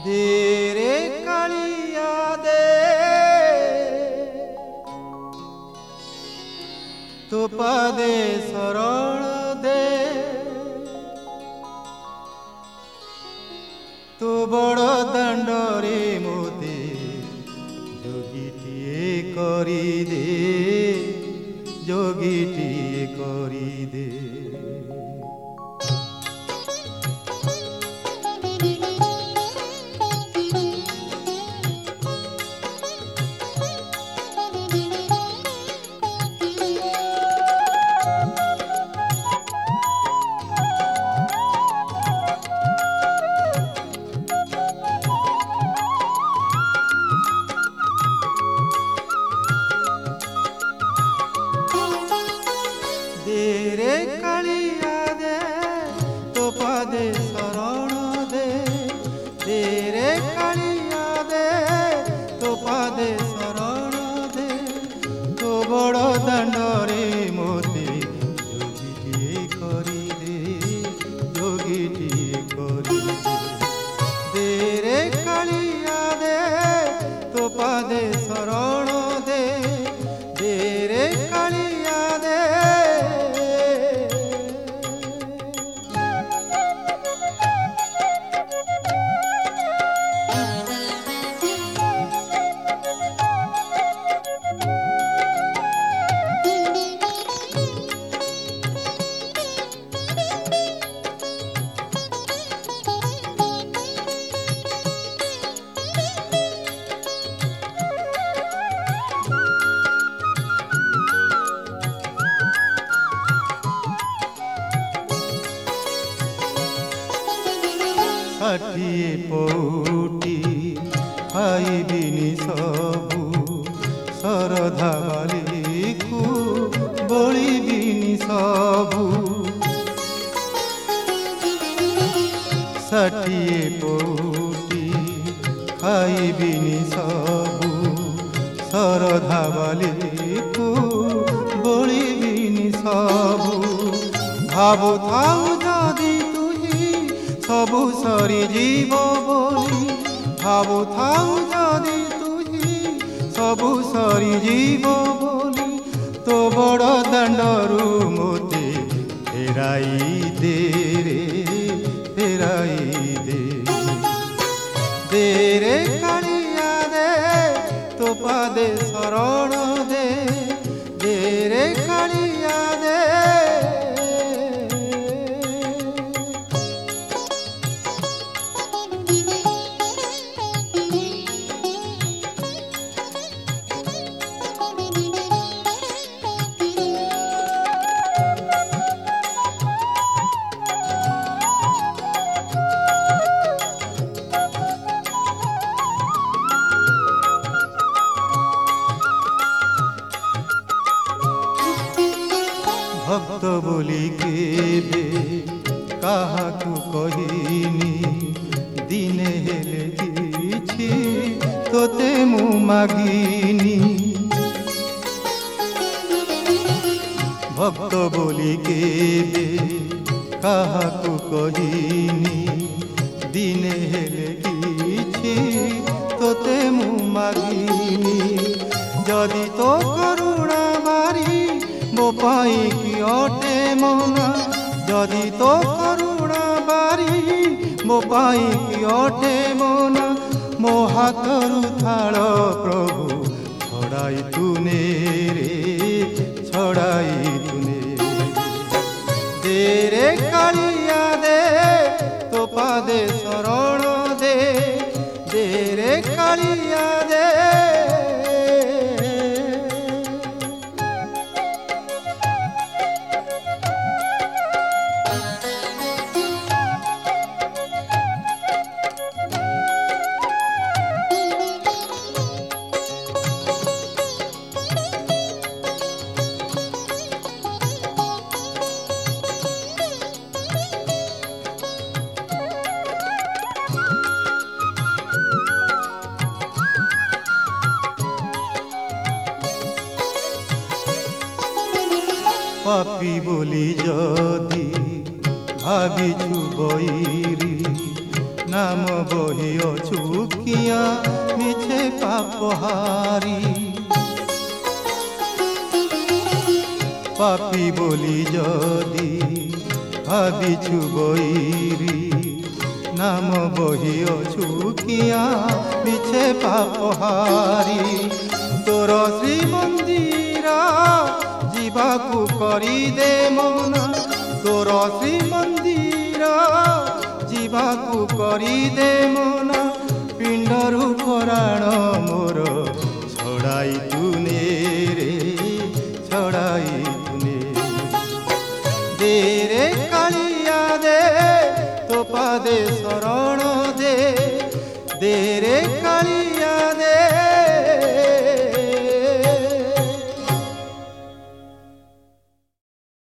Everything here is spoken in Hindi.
दे रे कालिया दे तो पादे शरण दे तो बड़ दांडरे मोते जोगीटिए करी दे जोगीटिए करी दे। दे रे कालिया दे तो पादे शरण दे दे रे कालिया दे तो पादे शरण दे तो बड़ दांडरे मोते जोगीटिए करी दे जोगीटिए करी दे। दे रे कालिया दे तो पादे शरण दे दे रे कालिया दे। षाठिए पौटी खाइबिनी सबु शरधा बाली को बलिबिनी सबु। षाठिए पौटी खाइबिनी सबु शरधा बाली को बलिबिनी सबु। भावु थाउ जदि सबु सरी जीव बोली भावु थाउ जदि तुही सबु सरी जीव बोली तो बड़ दांडरू मोते फेराई दे रे फेराई दे। दे रे कालिया दे तो पादे शरण दे दे रे कालिया दे। भक्त बोली केबे काहाकु कहिनी दिने हेले किछि तोते मु मागिनी। भक्त बोली केबे काहाकु कहिनी दिने हेले किछि तोते मु मागिनी। जदि तो करुणा बारी मो पाई कि अटे मना जदि तो करुणा बारी मो पाई कि अटे मना मो हाथरु थाल प्रभु छड़ाई तुने रे छड़ाई तुने। दे रे कालिया दे तो पादे शरण दे दे रे कालिया दे। पापी बोली जदि भाविछु बईरी नाम बहिओ किया मिछे पापहारी पापी बोली जदि भाविछु बईरी नाम बहिओ किया मिछे पापहारी तोर श्रीमंदिर जीवाकू करी दे मना तोर श्रीमंदिर जीवाकू करी दे मना पिंडरू पराण मोर छड़ाई तुने रे छड़ाई तुने दे रे कालिया दे तो पादे शरण दे रे कालिया